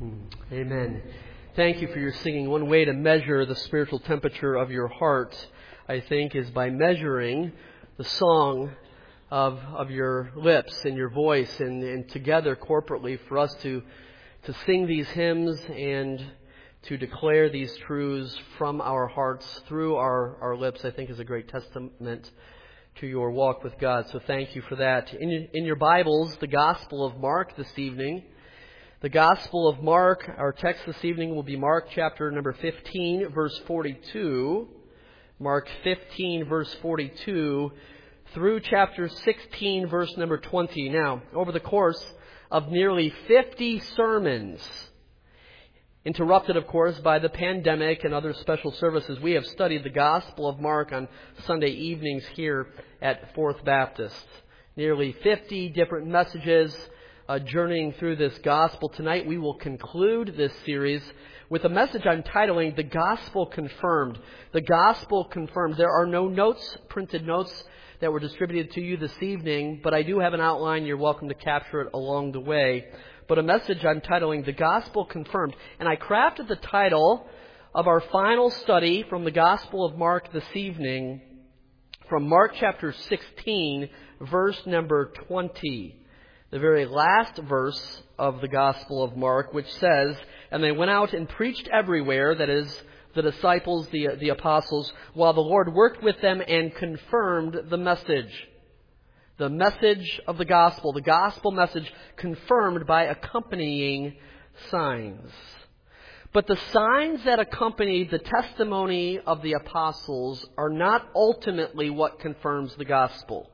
Amen. Thank you for your singing. One way to measure the spiritual temperature of your heart, I think, is by measuring the song of your lips and your voice, and together corporately for us to sing these hymns and to declare these truths from our hearts through our lips, I think is a great testament to your walk with God. So thank you for that. In your Bibles, the Gospel of Mark this evening. The Gospel of Mark, our text this evening will be Mark chapter number 15, verse 42. Mark 15, verse 42, through chapter 16, verse number 20. Now, over the course of nearly 50 sermons, interrupted, of course, by the pandemic and other special services, we have studied the Gospel of Mark on Sunday evenings here at Fourth Baptist. Nearly 50 different messages journeying through this Gospel. Tonight we will conclude this series with a message I'm titling, The Gospel Confirmed. The Gospel Confirmed. There are no notes, printed notes, that were distributed to you this evening, but I do have an outline. You're welcome to capture it along the way. But a message I'm titling, The Gospel Confirmed. And I crafted the title of our final study from the Gospel of Mark this evening from Mark chapter 16, verse number 20. The very last verse of the Gospel of Mark, which says, "And they went out and preached everywhere," that is, the disciples, the apostles, "while the Lord worked with them and confirmed the message." The message of the gospel message confirmed by accompanying signs. But the signs that accompany the testimony of the apostles are not ultimately what confirms the gospel.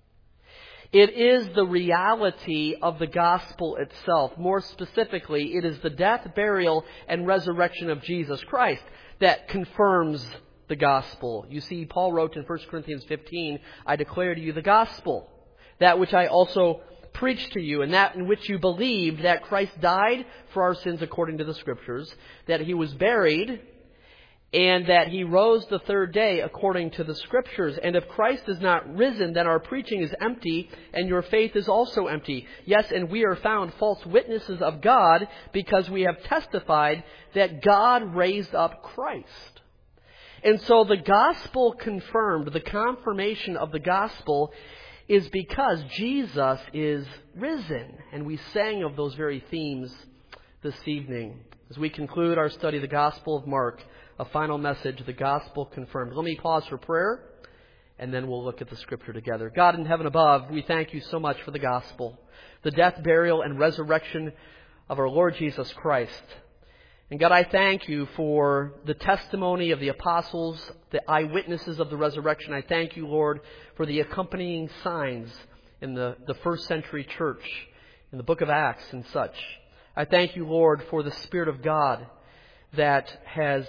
It is the reality of the gospel itself. More specifically, it is the death, burial, and resurrection of Jesus Christ that confirms the gospel. You see, Paul wrote in 1 Corinthians 15, "I declare to you the gospel, that which I also preached to you, and that in which you believed, that Christ died for our sins according to the Scriptures, that He was buried, and that He rose the third day according to the Scriptures. And if Christ is not risen, then our preaching is empty, and your faith is also empty. Yes, and we are found false witnesses of God, because we have testified that God raised up Christ." And so the gospel confirmed, the confirmation of the gospel, is because Jesus is risen. And we sang of those very themes this evening. As we conclude our study of the Gospel of Mark, a final message, the gospel confirmed. Let me pause for prayer, and then we'll look at the Scripture together. God in heaven above, we thank you so much for the gospel, the death, burial, and resurrection of our Lord Jesus Christ. And God, I thank you for the testimony of the apostles, the eyewitnesses of the resurrection. I thank you, Lord, for the accompanying signs in the first century church, in the book of Acts and such. I thank you, Lord, for the Spirit of God that has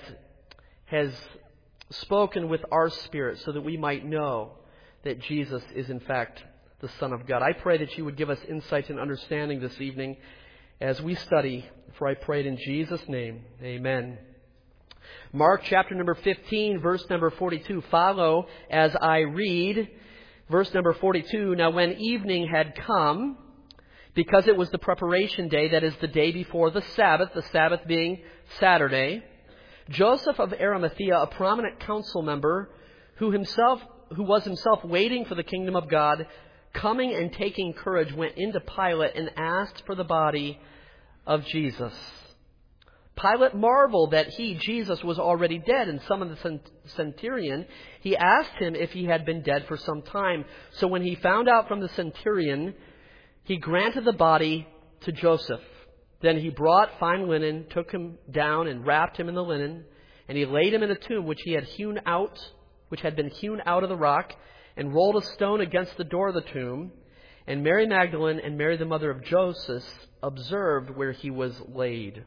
spoken with our spirit so that we might know that Jesus is in fact the Son of God. I pray that you would give us insight and understanding this evening as we study, for I pray it in Jesus' name. Amen. Mark chapter number 15, verse number 42. Follow as I read. Verse number 42. "Now when evening had come, because it was the preparation day," that is the day before the Sabbath being Saturday, "Joseph of Arimathea, a prominent council member, who was himself waiting for the kingdom of God, coming and taking courage, went into Pilate and asked for the body of Jesus. Pilate marveled that he, Jesus, was already dead, and summoned the centurion. He asked him if he had been dead for some time. So when he found out from the centurion, he granted the body to Joseph. Then he brought fine linen, took him down and wrapped him in the linen, and he laid him in a tomb which had been hewn out of the rock, and rolled a stone against the door of the tomb. And Mary Magdalene and Mary the mother of Joseph observed where he was laid."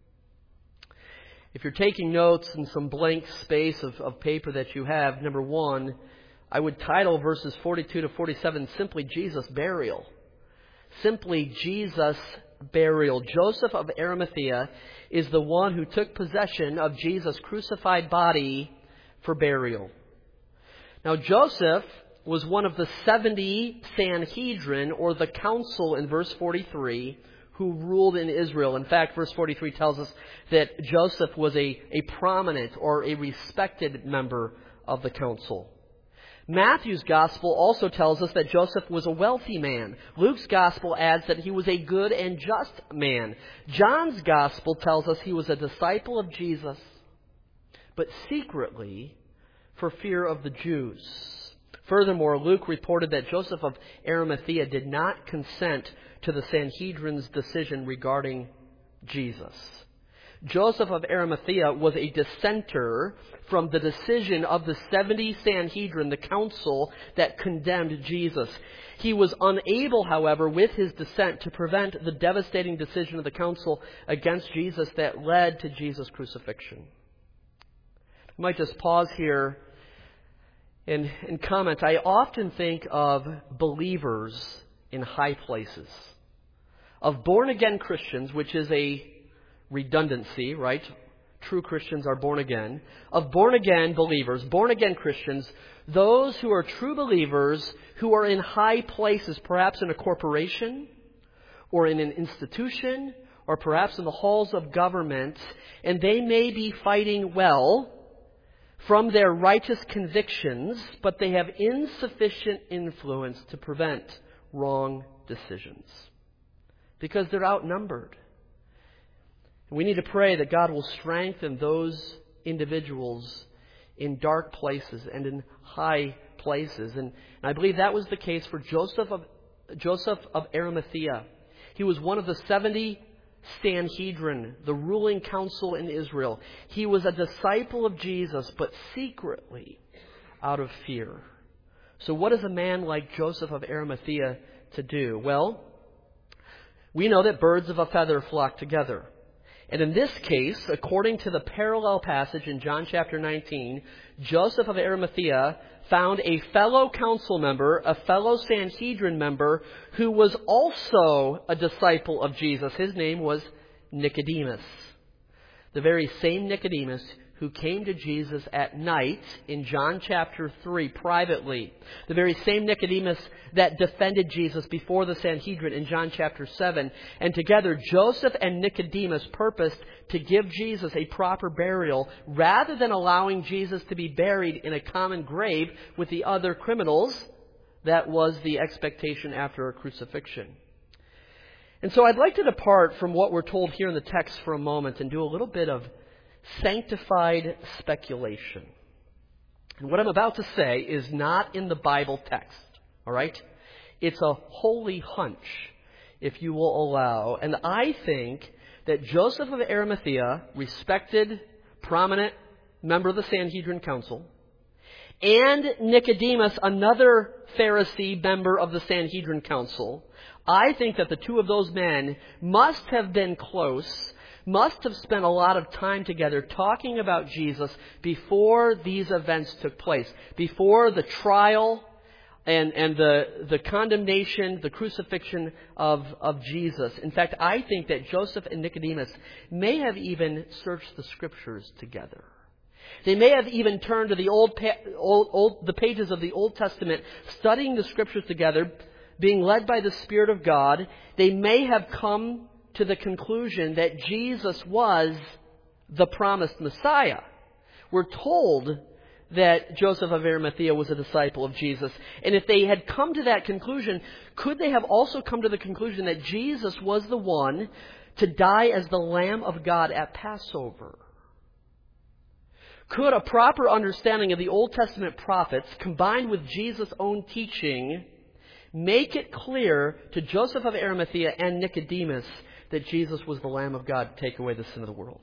If you're taking notes in some blank space of paper that you have, number one, I would title verses 42 to 47 simply Jesus' burial. Simply Jesus' burial. Joseph of Arimathea is the one who took possession of Jesus' crucified body for burial. Now, Joseph was one of the 70 Sanhedrin, or the council in verse 43, who ruled in Israel. In fact, verse 43 tells us that Joseph was a prominent or a respected member of the council. Matthew's gospel also tells us that Joseph was a wealthy man. Luke's gospel adds that he was a good and just man. John's gospel tells us he was a disciple of Jesus, but secretly for fear of the Jews. Furthermore, Luke reported that Joseph of Arimathea did not consent to the Sanhedrin's decision regarding Jesus. Joseph of Arimathea was a dissenter from the decision of the 70 Sanhedrin, the council that condemned Jesus. He was unable, however, with his dissent to prevent the devastating decision of the council against Jesus that led to Jesus' crucifixion. I might just pause here and comment. I often think of believers in high places, of born-again Christians, which is a redundancy, right? True Christians are born again. Of born-again believers, born-again Christians, those who are true believers who are in high places, perhaps in a corporation or in an institution or perhaps in the halls of government, and they may be fighting well from their righteous convictions, but they have insufficient influence to prevent wrong decisions because they're outnumbered. We need to pray that God will strengthen those individuals in dark places and in high places. And I believe that was the case for Joseph of Arimathea. He was one of the 70 Sanhedrin, the ruling council in Israel. He was a disciple of Jesus, but secretly out of fear. So what is a man like Joseph of Arimathea to do? Well, we know that birds of a feather flock together. And in this case, according to the parallel passage in John chapter 19, Joseph of Arimathea found a fellow council member, a fellow Sanhedrin member, who was also a disciple of Jesus. His name was Nicodemus. The very same Nicodemus who came to Jesus at night in John chapter 3 privately. The very same Nicodemus that defended Jesus before the Sanhedrin in John chapter 7. And together, Joseph and Nicodemus purposed to give Jesus a proper burial rather than allowing Jesus to be buried in a common grave with the other criminals. That was the expectation after a crucifixion. And so I'd like to depart from what we're told here in the text for a moment and do a little bit of sanctified speculation. And what I'm about to say is not in the Bible text. All right? It's a holy hunch, if you will allow. And I think that Joseph of Arimathea, respected, prominent member of the Sanhedrin Council, and Nicodemus, another Pharisee member of the Sanhedrin Council, I think that the two of those men must have been close, must have spent a lot of time together talking about Jesus before these events took place, before the trial and the condemnation, the crucifixion of Jesus. In fact, I think that Joseph and Nicodemus may have even searched the Scriptures together. They may have even turned to the pages of the Old Testament, studying the Scriptures together, being led by the Spirit of God. They may have come to the conclusion that Jesus was the promised Messiah. We're told that Joseph of Arimathea was a disciple of Jesus. And if they had come to that conclusion, could they have also come to the conclusion that Jesus was the one to die as the Lamb of God at Passover? Could a proper understanding of the Old Testament prophets, combined with Jesus' own teaching, make it clear to Joseph of Arimathea and Nicodemus that Jesus was the Lamb of God to take away the sin of the world?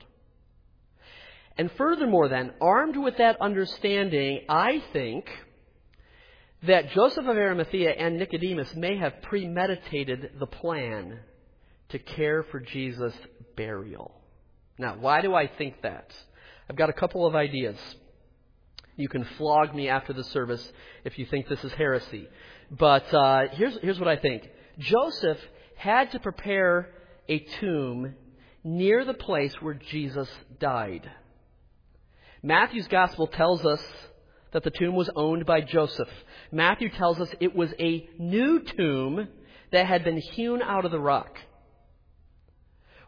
And furthermore then, armed with that understanding, I think that Joseph of Arimathea and Nicodemus may have premeditated the plan to care for Jesus' burial. Now, why do I think that? I've got a couple of ideas. You can flog me after the service if you think this is heresy. But here's what I think. Joseph had to prepare a tomb near the place where Jesus died. Matthew's gospel tells us that the tomb was owned by Joseph. Matthew tells us it was a new tomb that had been hewn out of the rock.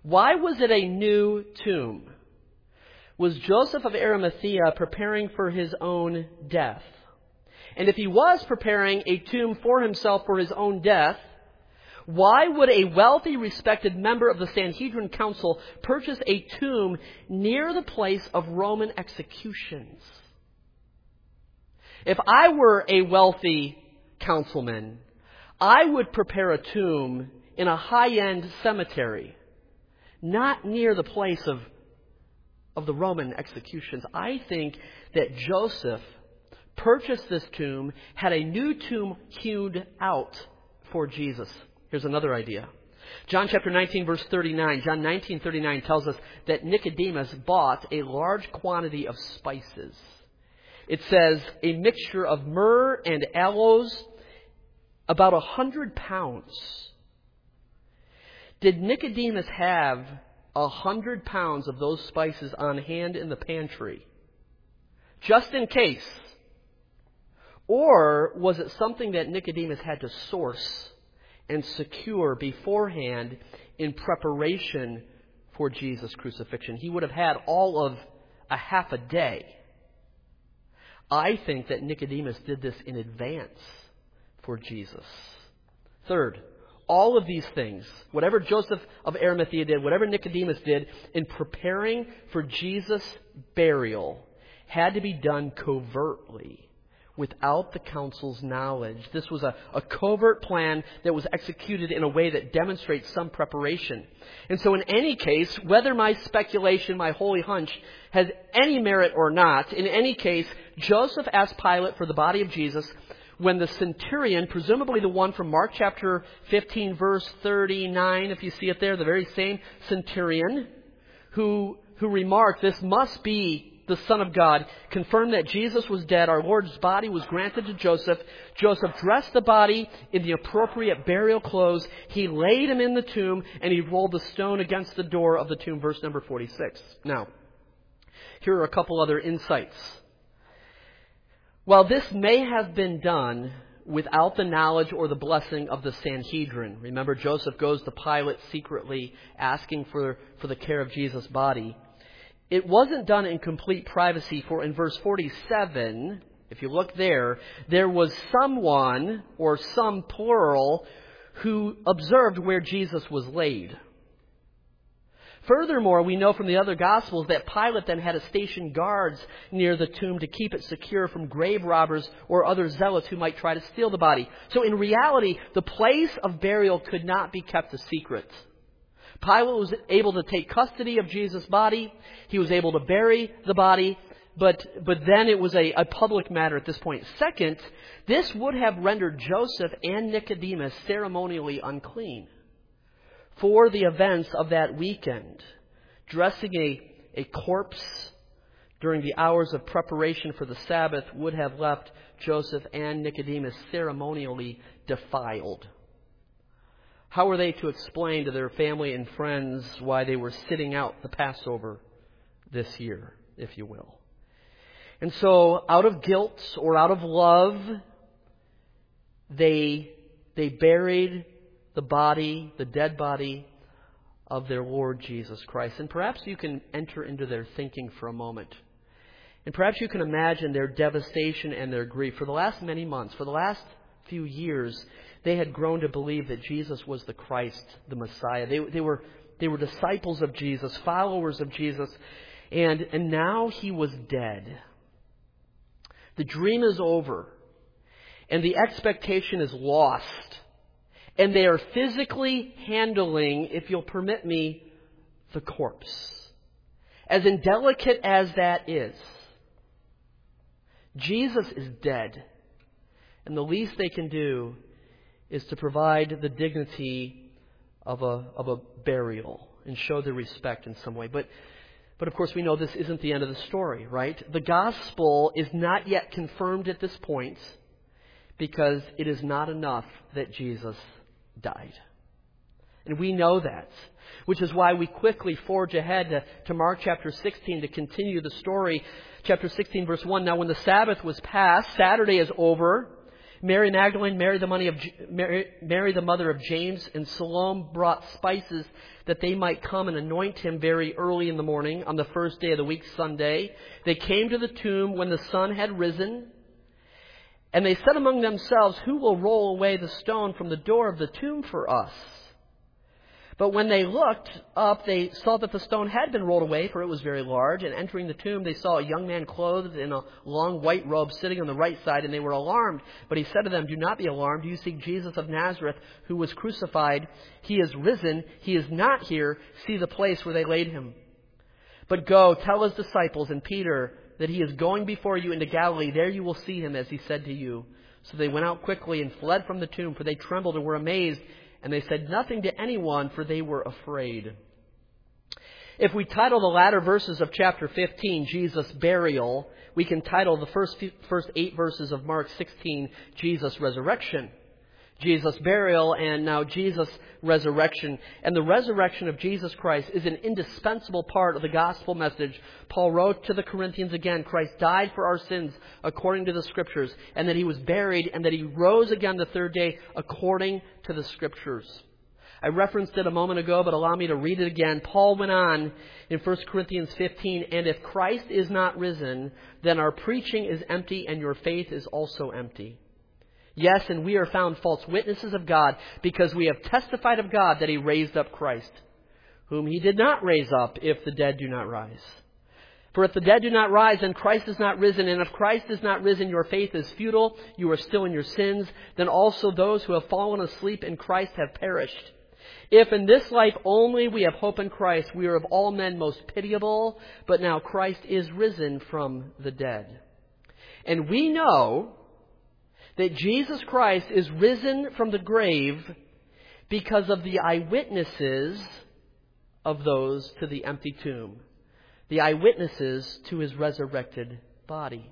Why was it a new tomb? Was Joseph of Arimathea preparing for his own death? And if he was preparing a tomb for himself for his own death, why would a wealthy, respected member of the Sanhedrin Council purchase a tomb near the place of Roman executions? If I were a wealthy councilman, I would prepare a tomb in a high-end cemetery, not near the place of the Roman executions. I think that Joseph purchased this tomb, had a new tomb hewed out for Jesus. Here's another idea. John chapter 19, verse 39. John 19:39 tells us that Nicodemus bought a large quantity of spices. It says a mixture of myrrh and aloes, about 100 pounds. Did Nicodemus have 100 pounds of those spices on hand in the pantry, just in case? Or was it something that Nicodemus had to source and secure beforehand in preparation for Jesus' crucifixion? He would have had all of a half a day. I think that Nicodemus did this in advance for Jesus. Third, all of these things, whatever Joseph of Arimathea did, whatever Nicodemus did in preparing for Jesus' burial, had to be done covertly, without the council's knowledge. This was a covert plan that was executed in a way that demonstrates some preparation. And so in any case, whether my speculation, my holy hunch, has any merit or not, in any case, Joseph asked Pilate for the body of Jesus when the centurion, presumably the one from Mark chapter 15, verse 39, if you see it there, the very same centurion who remarked, "This must be the Son of God," confirmed that Jesus was dead. Our Lord's body was granted to Joseph. Joseph dressed the body in the appropriate burial clothes. He laid him in the tomb, and he rolled the stone against the door of the tomb, verse number 46. Now, here are a couple other insights. While this may have been done without the knowledge or the blessing of the Sanhedrin, remember Joseph goes to Pilate secretly asking for the care of Jesus' body. It wasn't done in complete privacy, for in verse 47, if you look there was someone, or some plural, who observed where Jesus was laid. Furthermore, we know from the other Gospels that Pilate then had to station guards near the tomb to keep it secure from grave robbers or other zealots who might try to steal the body. So in reality, the place of burial could not be kept a secret. Pilate was able to take custody of Jesus' body. He was able to bury the body. But then it was a public matter at this point. Second, this would have rendered Joseph and Nicodemus ceremonially unclean for the events of that weekend. Dressing a corpse during the hours of preparation for the Sabbath would have left Joseph and Nicodemus ceremonially defiled. How were they to explain to their family and friends why they were sitting out the Passover this year, if you will? And so, out of guilt or out of love, they buried the body, the dead body of their Lord Jesus Christ. And perhaps you can enter into their thinking for a moment. And perhaps you can imagine their devastation and their grief. For the last many months, for the last few years, they had grown to believe that Jesus was the Christ, the Messiah. They were disciples of Jesus, followers of Jesus, and now he was dead. The dream is over, and the expectation is lost, and they are physically handling, if you'll permit me, the corpse. As indelicate as that is, Jesus is dead, and the least they can do is to provide the dignity of a burial and show their respect in some way. But of course we know this isn't the end of the story, right? The gospel is not yet confirmed at this point because it is not enough that Jesus died. And we know that, which is why we quickly forge ahead to Mark chapter 16 to continue the story. Chapter 16, verse 1, "Now when the Sabbath was past," Saturday is over, Mary Magdalene, Mary the mother of James, and Salome brought spices that they might come and anoint him very early in the morning on the first day of the week, Sunday. They came to the tomb when the sun had risen, and they said among themselves, "Who will roll away the stone from the door of the tomb for us?" But when they looked up, they saw that the stone had been rolled away, for it was very large. And entering the tomb, they saw a young man clothed in a long white robe sitting on the right side, and they were alarmed. But he said to them, "Do not be alarmed. You seek Jesus of Nazareth, who was crucified. He is risen. He is not here. See the place where they laid him. But go, tell his disciples and Peter that he is going before you into Galilee. There you will see him, as he said to you." So they went out quickly and fled from the tomb, for they trembled and were amazed. And they said nothing to anyone, for they were afraid. If we title the latter verses of chapter 15, Jesus' burial, we can title the first 8 verses of Mark 16, Jesus' resurrection. Jesus' burial and now Jesus' resurrection. And the resurrection of Jesus Christ is an indispensable part of the gospel message. Paul wrote to the Corinthians again, Christ died for our sins according to the Scriptures, and that he was buried, and that he rose again the third day according to the Scriptures. I referenced it a moment ago, but allow me to read it again. Paul went on in 1 Corinthians 15, "And if Christ is not risen, then our preaching is empty, and your faith is also empty. Yes, and we are found false witnesses of God, because we have testified of God that he raised up Christ, whom he did not raise up, if the dead do not rise. For if the dead do not rise, then Christ is not risen. And if Christ is not risen, your faith is futile. You are still in your sins. Then also those who have fallen asleep in Christ have perished. If in this life only we have hope in Christ, we are of all men most pitiable. But now Christ is risen from the dead. And we know that Jesus Christ is risen from the grave because of the eyewitnesses of those to the empty tomb. The eyewitnesses to his resurrected body.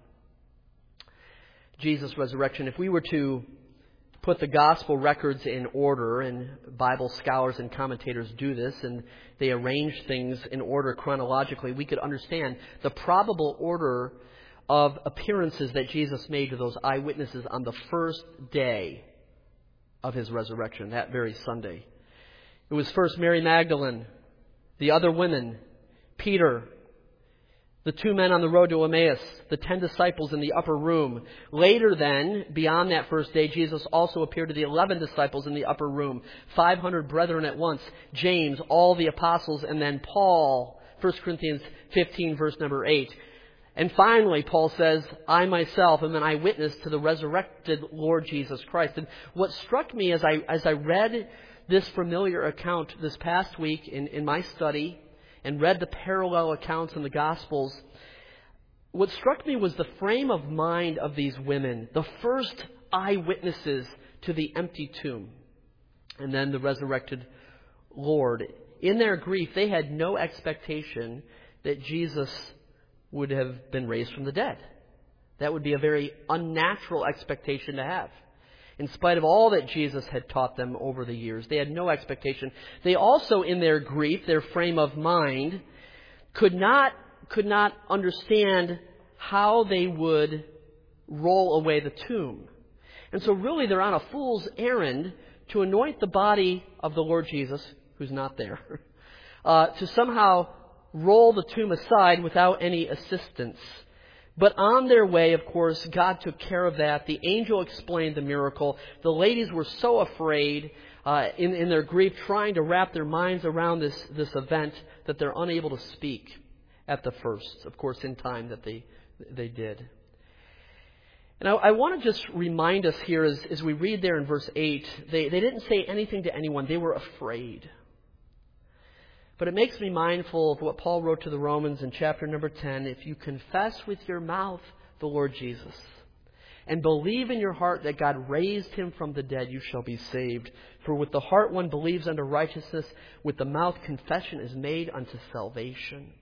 Jesus' resurrection. If we were to put the gospel records in order, and Bible scholars and commentators do this, and they arrange things in order chronologically, we could understand the probable order of appearances that Jesus made to those eyewitnesses on the first day of his resurrection, that very Sunday. It was first Mary Magdalene, the other women, Peter, the 2 men on the road to Emmaus, the 10 disciples in the upper room. Later then, beyond that first day, Jesus also appeared to the 11 disciples in the upper room, 500 brethren at once, James, all the apostles, and then Paul, 1 Corinthians 15, verse number 8. And finally, Paul says, "I myself am an eyewitness to the resurrected Lord Jesus Christ." And what struck me as I read this familiar account this past week in my study and read the parallel accounts in the Gospels, what struck me was the frame of mind of these women, the first eyewitnesses to the empty tomb, and then the resurrected Lord. In their grief, they had no expectation that Jesus would have been raised from the dead. That would be a very unnatural expectation to have. In spite of all that Jesus had taught them over the years, they had no expectation. They also, in their grief, their frame of mind, could not understand how they would roll away the tomb. And so really they're on a fool's errand to anoint the body of the Lord Jesus, who's not there, to somehow roll the tomb aside without any assistance. But on their way, of course, God took care of that. The angel explained the miracle. The ladies were so afraid in their grief, trying to wrap their minds around this event, that they're unable to speak at the first, of course, in time that they did. And I want to just remind us here, as we read there in verse 8, they didn't say anything to anyone. They were afraid. But it makes me mindful of what Paul wrote to the Romans in chapter number 10. If you confess with your mouth the Lord Jesus and believe in your heart that God raised him from the dead, you shall be saved. For with the heart one believes unto righteousness, with the mouth confession is made unto salvation.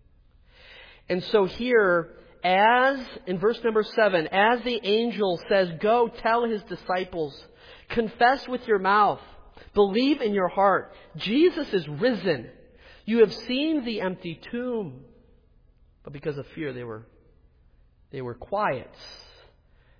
And so here, as in verse number 7, as the angel says, go tell his disciples, confess with your mouth, believe in your heart, Jesus is risen. You have seen the empty tomb. But because of fear, they were quiet.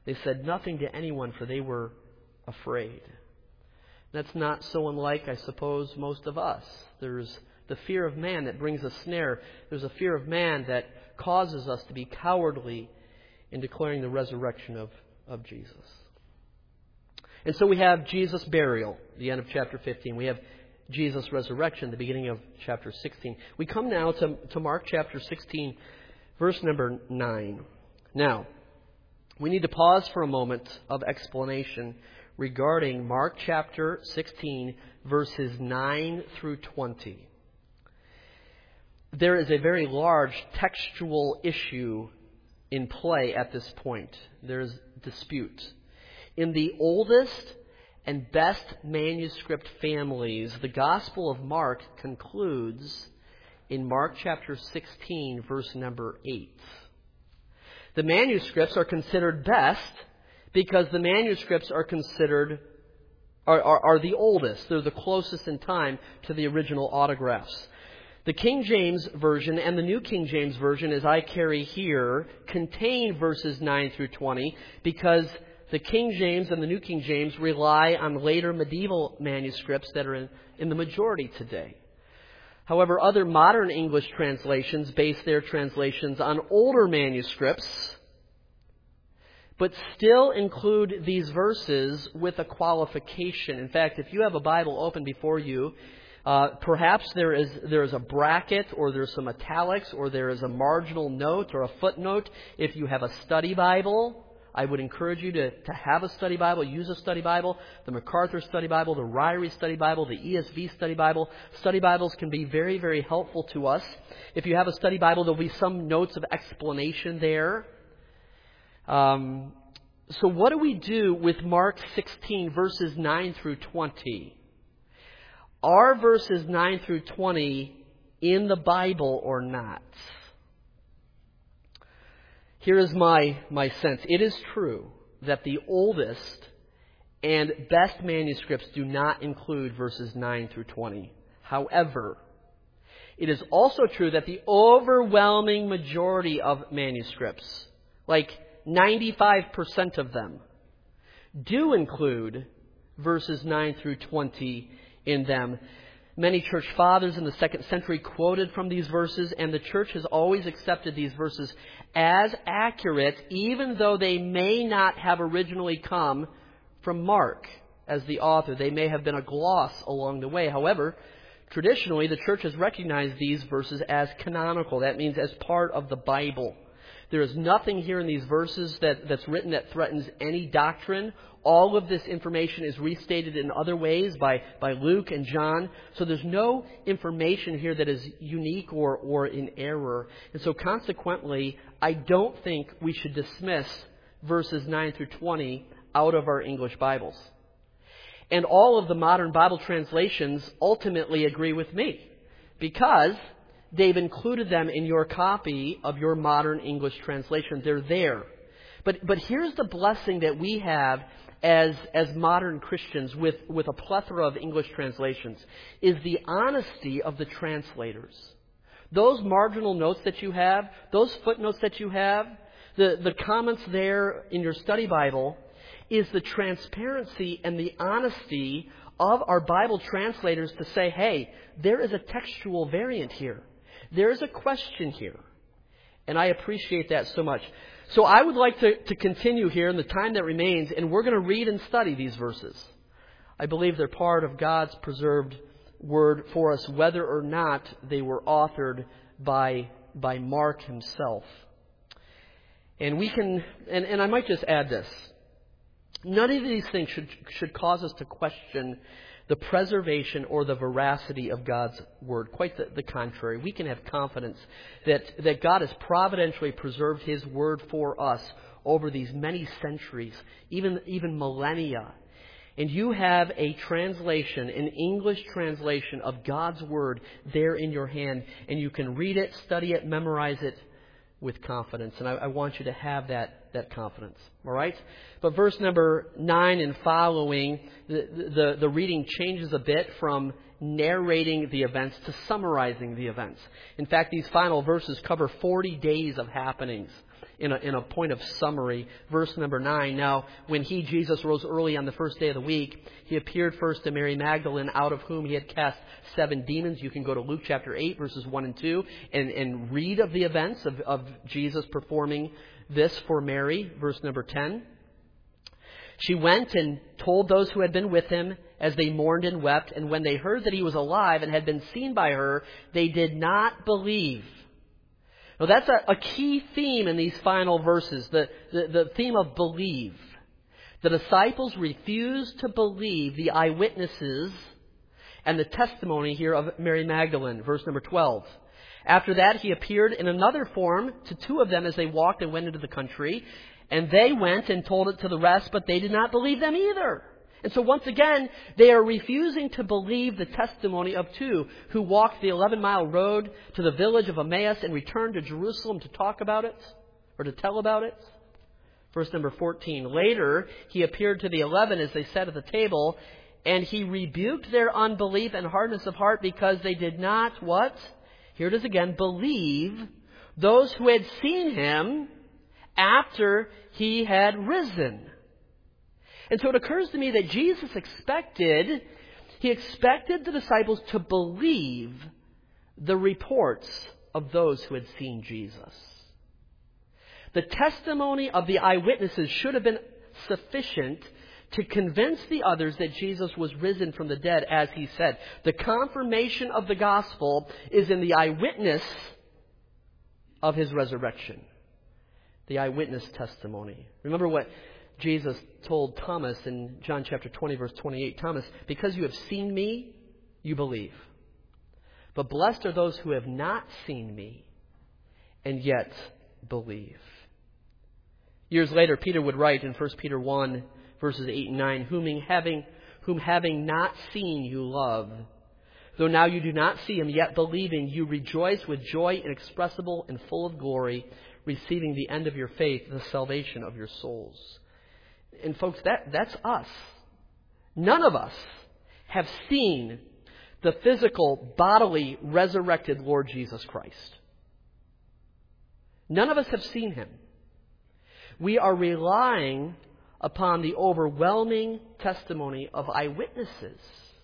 They said nothing to anyone, for they were afraid. That's not so unlike, I suppose, most of us. There's the fear of man that brings a snare. There's a fear of man that causes us to be cowardly in declaring the resurrection of Jesus. And so we have Jesus' burial, the end of chapter 15. We have Jesus' resurrection, the beginning of chapter 16. We come now to Mark chapter 16, verse number 9. Now, we need to pause for a moment of explanation regarding Mark chapter 16, verses 9 through 20. There is a very large textual issue in play at this point. There's dispute. In the oldest and best manuscript families, the Gospel of Mark concludes in Mark chapter 16, verse number 8. The manuscripts are considered best because the manuscripts are considered are the oldest. They're the closest in time to the original autographs. The King James Version and the New King James Version, as I carry here, contain verses 9 through 20 because the King James and the New King James rely on later medieval manuscripts that are in the majority today. However, other modern English translations base their translations on older manuscripts, but still include these verses with a qualification. In fact, if you have a Bible open before you, perhaps there is a bracket, or there's some italics, or there is a marginal note or a footnote. If you have a study Bible, I would encourage you to have a study Bible, use a study Bible, the MacArthur Study Bible, the Ryrie Study Bible, the ESV Study Bible. Study Bibles can be very, very helpful to us. If you have a study Bible, there'll be some notes of explanation there. So what do we do with Mark 16, verses 9 through 20? Are verses 9 through 20 in the Bible or not? Here is my sense. It is true that the oldest and best manuscripts do not include verses 9 through 20. However, it is also true that the overwhelming majority of manuscripts, like 95% of them, do include verses 9 through 20 in them. Many church fathers in the 2nd century quoted from these verses, and the church has always accepted these verses as accurate, even though they may not have originally come from Mark as the author. They may have been a gloss along the way. However, traditionally, the church has recognized these verses as canonical. That means as part of the Bible. There is nothing here in these verses that's written that threatens any doctrine. All of this information is restated in other ways by Luke and John. So there's no information here that is unique or in error. And so consequently, I don't think we should dismiss verses 9 through 20 out of our English Bibles. And all of the modern Bible translations ultimately agree with me, because they've included them in your copy of your modern English translation. They're there. But here's the blessing that we have as modern Christians with a plethora of English translations, is the honesty of the translators. Those marginal notes that you have, those footnotes that you have, the comments there in your study Bible, is the transparency and the honesty of our Bible translators to say, hey, there is a textual variant here. There is a question here. And I appreciate that so much. So I would like to continue here in the time that remains, and we're going to read and study these verses. I believe they're part of God's preserved Word for us, whether or not they were authored by Mark himself. And we can, and I might just add this. None of these things should cause us to question the preservation or the veracity of God's Word. Quite the contrary. We can have confidence that God has providentially preserved His Word for us over these many centuries, even millennia. And you have a translation, an English translation of God's Word there in your hand, and you can read it, study it, memorize it with confidence. And I want you to have that confidence. All right? But verse number 9 and following, the reading changes a bit from narrating the events to summarizing the events. In fact, these final verses cover 40 days of happenings. in a point of summary. Verse number 9, now when he, Jesus, rose early on the first day of the week, he appeared first to Mary Magdalene, out of whom he had cast 7 demons. You can go to Luke chapter 8, verses 1 and 2, and read of the events of Jesus performing this for Mary. Verse number 10. She went and told those who had been with him as they mourned and wept. And when they heard that he was alive and had been seen by her, they did not believe. Now that's a key theme in these final verses, the theme of believe. The disciples refused to believe the eyewitnesses and the testimony here of Mary Magdalene. Verse number 12. After that, he appeared in another form to 2 of them as they walked and went into the country. And they went and told it to the rest, but they did not believe them either. And so once again, they are refusing to believe the testimony of 2 who walked the 11-mile road to the village of Emmaus and returned to Jerusalem to talk about it, or to tell about it. Verse number 14. Later, he appeared to the 11 as they sat at the table, and he rebuked their unbelief and hardness of heart because they did not, what? Here it is again, believe those who had seen him after he had risen. And so it occurs to me that Jesus expected the disciples to believe the reports of those who had seen Jesus. The testimony of the eyewitnesses should have been sufficient to convince the others that Jesus was risen from the dead, as he said. The confirmation of the gospel is in the eyewitness of his resurrection. The eyewitness testimony. Remember what Jesus told Thomas in John chapter 20, verse 28. Thomas, because you have seen me, you believe. But blessed are those who have not seen me and yet believe. Years later, Peter would write in 1 Peter 1, verses 8 and 9, whom having not seen you love, though now you do not see him, yet believing, you rejoice with joy inexpressible and full of glory, receiving the end of your faith, the salvation of your souls. And folks, that's us. None of us have seen the physical, bodily, resurrected Lord Jesus Christ. None of us have seen him. We are relying upon the overwhelming testimony of eyewitnesses.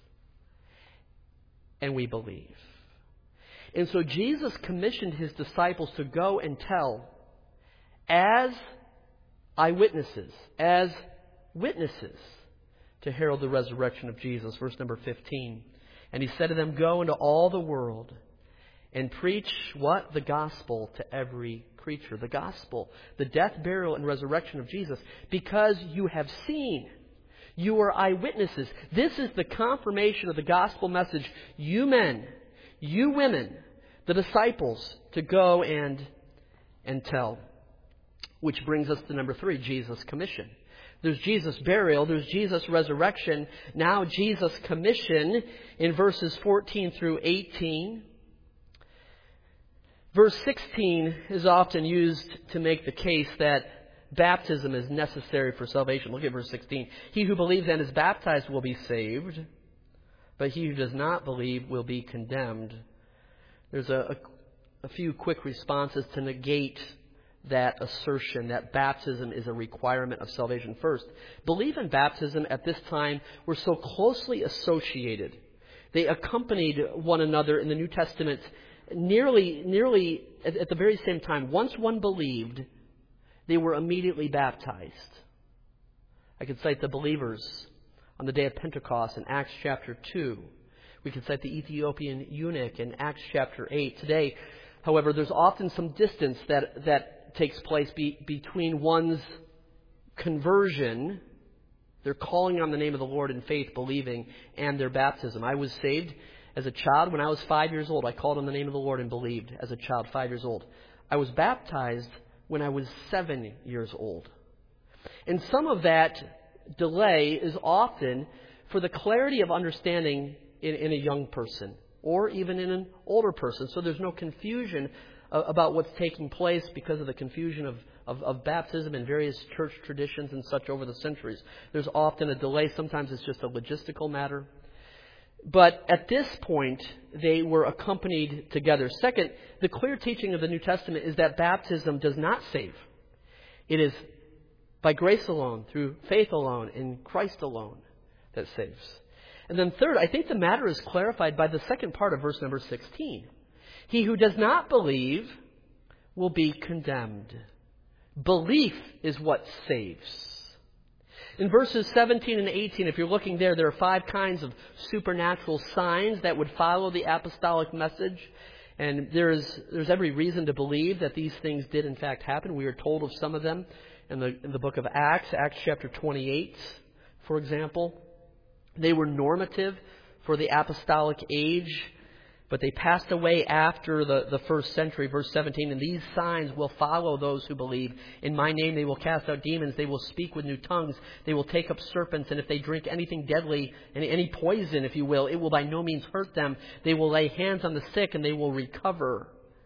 And we believe. And so Jesus commissioned his disciples to go and tell as eyewitnesses, as witnesses, to herald the resurrection of Jesus. Verse number 15. And he said to them, go into all the world and preach what? The gospel to every creature. The gospel, the death, burial, and resurrection of Jesus. Because you have seen. You are eyewitnesses. This is the confirmation of the gospel message. You men, you women, the disciples, to go and tell. Which brings us to number 3, Jesus' commission. There's Jesus' burial. There's Jesus' resurrection. Now Jesus' commission in verses 14 through 18. Verse 16 is often used to make the case that baptism is necessary for salvation. Look at verse 16. He who believes and is baptized will be saved, but he who does not believe will be condemned. There's a few quick responses to negate that assertion that baptism is a requirement of salvation. First, belief and baptism at this time were so closely associated. They accompanied one another in the New Testament nearly at the very same time. Once one believed, they were immediately baptized. I could cite the believers on the day of Pentecost in Acts chapter 2. We could cite the Ethiopian eunuch in Acts chapter 8. Today, however, there's often some distance that takes place between one's conversion, their calling on the name of the Lord in faith, believing, and their baptism. I was saved as a child when I was 5 years old. I called on the name of the Lord and believed as a child, 5 years old. I was baptized when I was 7 years old. And some of that delay is often for the clarity of understanding in a young person or even in an older person. So there's no confusion about what's taking place because of the confusion of baptism and various church traditions and such over the centuries. There's often a delay. Sometimes it's just a logistical matter. But at this point, they were accompanied together. Second, the clear teaching of the New Testament is that baptism does not save. It is by grace alone, through faith alone, in Christ alone, that saves. And then third, I think the matter is clarified by the second part of verse number 16. He who does not believe will be condemned. Belief is what saves. In verses 17 and 18, if you're looking there are 5 kinds of supernatural signs that would follow the apostolic message. And there's every reason to believe that these things did in fact happen. We are told of some of them in the book of Acts chapter 28, for example. They were normative for the apostolic age, but they passed away after the first century. Verse 17, and these signs will follow those who believe. In my name they will cast out demons. They will speak with new tongues. They will take up serpents. And if they drink anything deadly, any poison, if you will, it will by no means hurt them. They will lay hands on the sick and they will recover.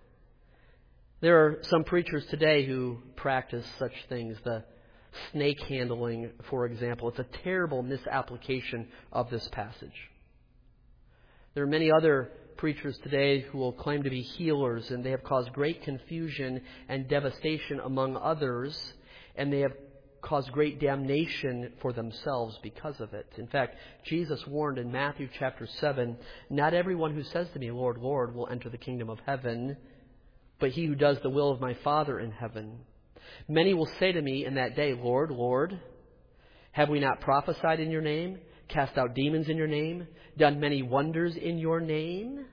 There are some preachers today who practice such things. The snake handling, for example. It's a terrible misapplication of this passage. There are many other preachers today who will claim to be healers, and they have caused great confusion and devastation among others, and they have caused great damnation for themselves because of it. In fact, Jesus warned in Matthew chapter 7, not everyone who says to me, Lord, Lord, will enter the kingdom of heaven, but he who does the will of my Father in heaven. Many will say to me in that day, Lord, Lord, have we not prophesied in your name, cast out demons in your name, done many wonders in your name?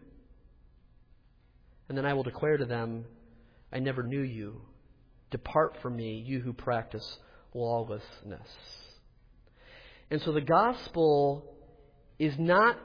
And then I will declare to them, I never knew you. Depart from me, you who practice lawlessness. And so the gospel is not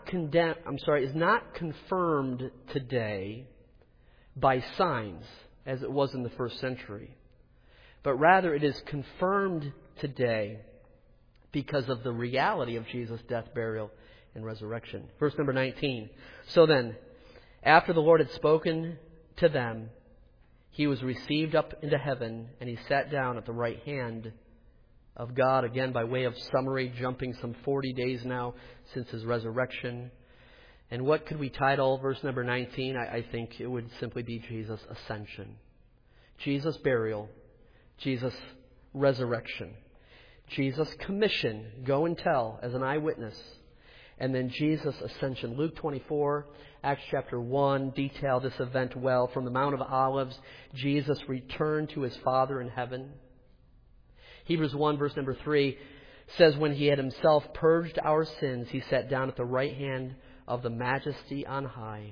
confirmed today by signs as it was in the first century. But rather it is confirmed today because of the reality of Jesus' death, burial, and resurrection. Verse number 19. So then, after the Lord had spoken to them, he was received up into heaven, and he sat down at the right hand of God, again by way of summary, jumping some 40 days now since his resurrection. And what could we title verse number 19? I think it would simply be Jesus' ascension. Jesus' burial. Jesus' resurrection. Jesus' commission, go and tell as an eyewitness. And then Jesus' ascension. Luke 24, Acts chapter 1 detail this event well. From the Mount of Olives, Jesus returned to his Father in heaven. Hebrews 1 verse number 3 says, when he had himself purged our sins, he sat down at the right hand of the Majesty on high.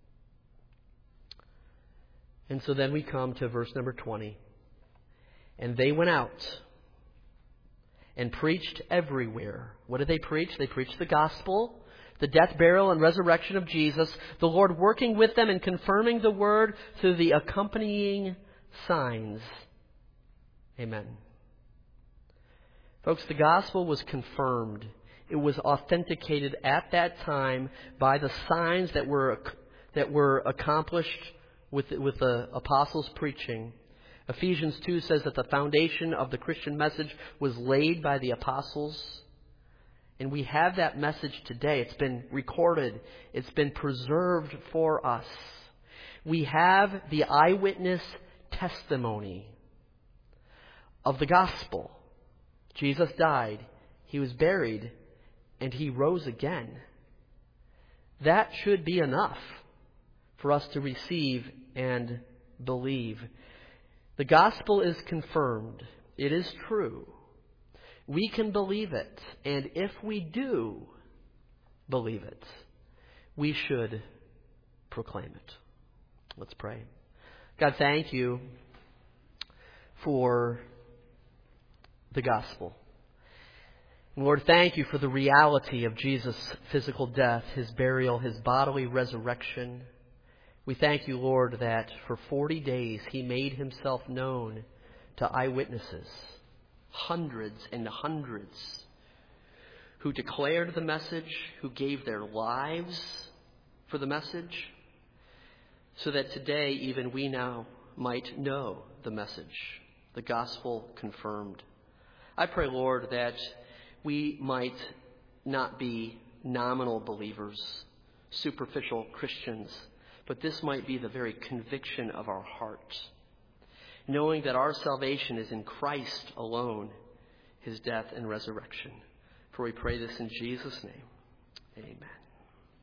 And so then we come to verse number 20. And they went out and preached everywhere. What did they preach? They preached the gospel, the death, burial, and resurrection of Jesus, the Lord working with them and confirming the word through the accompanying signs. Amen. Folks, the gospel was confirmed. It was authenticated at that time by the signs that were accomplished with the apostles' preaching. Ephesians 2 says that the foundation of the Christian message was laid by the apostles. And we have that message today. It's been recorded. It's been preserved for us. We have the eyewitness testimony of the gospel. Jesus died. He was buried. And he rose again. That should be enough for us to receive and believe. The gospel is confirmed. It is true. We can believe it. And if we do believe it, we should proclaim it. Let's pray. God, thank you for the gospel. Lord, thank you for the reality of Jesus' physical death, his burial, his bodily resurrection. We thank you, Lord, that for 40 days he made himself known to eyewitnesses, hundreds and hundreds, who declared the message, who gave their lives for the message, so that today even we now might know the message, the gospel confirmed. I pray, Lord, that we might not be nominal believers, superficial Christians, but this might be the very conviction of our hearts. knowing that our salvation is in Christ alone, his death and resurrection. For we pray this in Jesus' name. Amen.